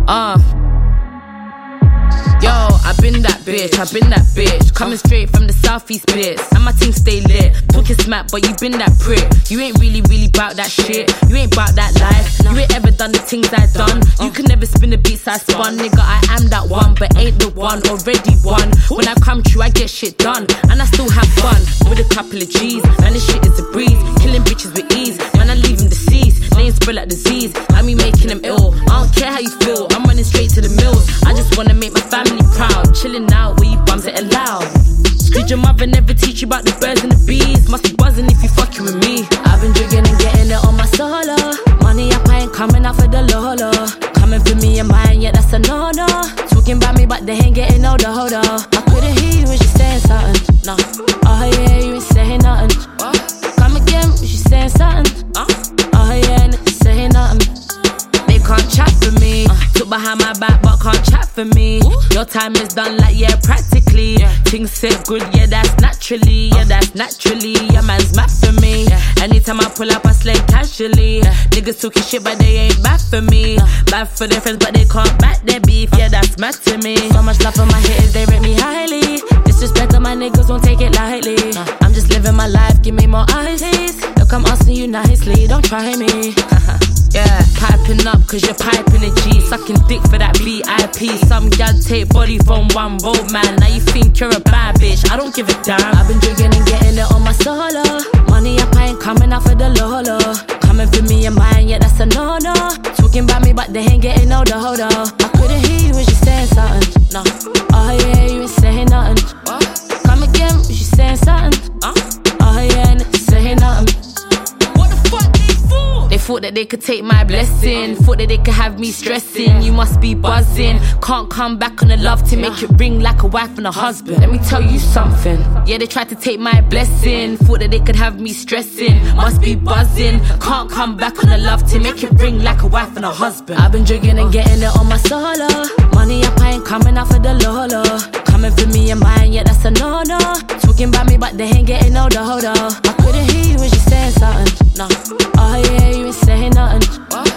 Yo, I've been that bitch. Coming straight from the southeast bits. And my team stay lit. Talking smack, but you been that prick. You ain't really bout that shit. You ain't bout that life. You ain't ever done the things I done. You can never spin the beats I spun. Nigga, I am that one, but ain't the one. Already won. When I come true, I get shit done. And I still have fun with a couple of G's. Man, this shit is a breeze. Killing bitches with ease. Man, I leave them deceased. Names spread like disease. Got me making them ill. I don't care how you feel. I'm running straight to the mills. I just wanna make my family proud. Chilling out where you bums it aloud. Did your mother never teach you about the birds and the bees? Must be buzzing if you fucking with me. I've been drinking and getting it on my solo. Money up, I ain't coming out for the lolo. Coming for me and mine, yeah, that's a no-no. Talking about me, but they ain't getting no dodo. I couldn't hear you when she saying something. No. Oh yeah, you ain't saying nothing. Come again, when she saying something. Oh yeah, nigga saying nothing. They can't chat for me. Took behind my back, but can't chat for me. Your time is done, like, yeah, practically. Things sit good, yeah, that's naturally. Yeah, that's naturally. Yeah, man's mad for me. Anytime I pull up, I slay casually. Niggas talking shit, but they ain't bad for me. Bad for their friends, but they can't back their beef. Yeah, that's mad to me. So much love for my haters, they rate me highly. Disrespect to my niggas, won't take it lightly. I'm just living my life, give me more eyes, please. Look, I'm asking you nicely, don't try me. Yeah, piping up cause you're piping a G. Sucking dick for that VIP. Some gal take body from one road man. Now you think you're a bad bitch, I don't give a damn. I've been drinking and getting it on my solo. Money up, I ain't coming out for the lolo. Coming for me and mine, yeah, that's a no-no. Talking about me, but they ain't getting no dodo. I couldn't hear you when she saying something. No. Oh yeah, you ain't saying nothing. Come again when she saying something. Oh yeah, nigga saying nothing. They thought that they could take my blessing. Thought that they could have me stressing. You must be buzzing. Can't come back on the love to make it ring like a wife and a husband. Let me tell you something. Yeah, they tried to take my blessing. Thought that they could have me stressing. Must be buzzing. Can't come back on the love to make it ring like a wife and a husband. I've been drinking and getting it on my solo. Money up, I ain't coming out for the lolo. Coming for me and mine, yeah, that's a no-no. Talking about me, but they ain't getting no dodo. I couldn't hear you when she saying something. No. Oh yeah, you ain't saying nothing.